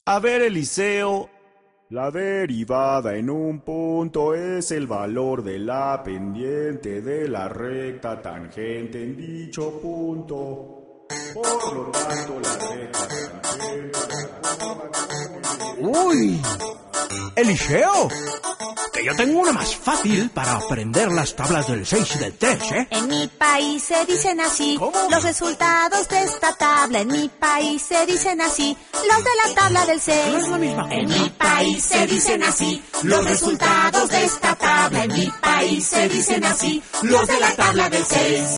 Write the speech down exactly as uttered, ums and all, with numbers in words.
A ver, Eliseo, la derivada en un punto es el valor de la pendiente de la recta tangente en dicho punto. Por lo tanto, la recta tangente... ¡Uy! ¡Eliseo! Que yo tengo una más fácil para aprender las tablas del seis y del tres, ¿eh? En mi país se dicen así. ¿Cómo? Los resultados de esta tabla. En mi país se dicen así. Los de la tabla del seis. No es la misma. En mi país se dicen así. Los resultados de esta tabla. En mi país se dicen así. Los de la tabla del seis.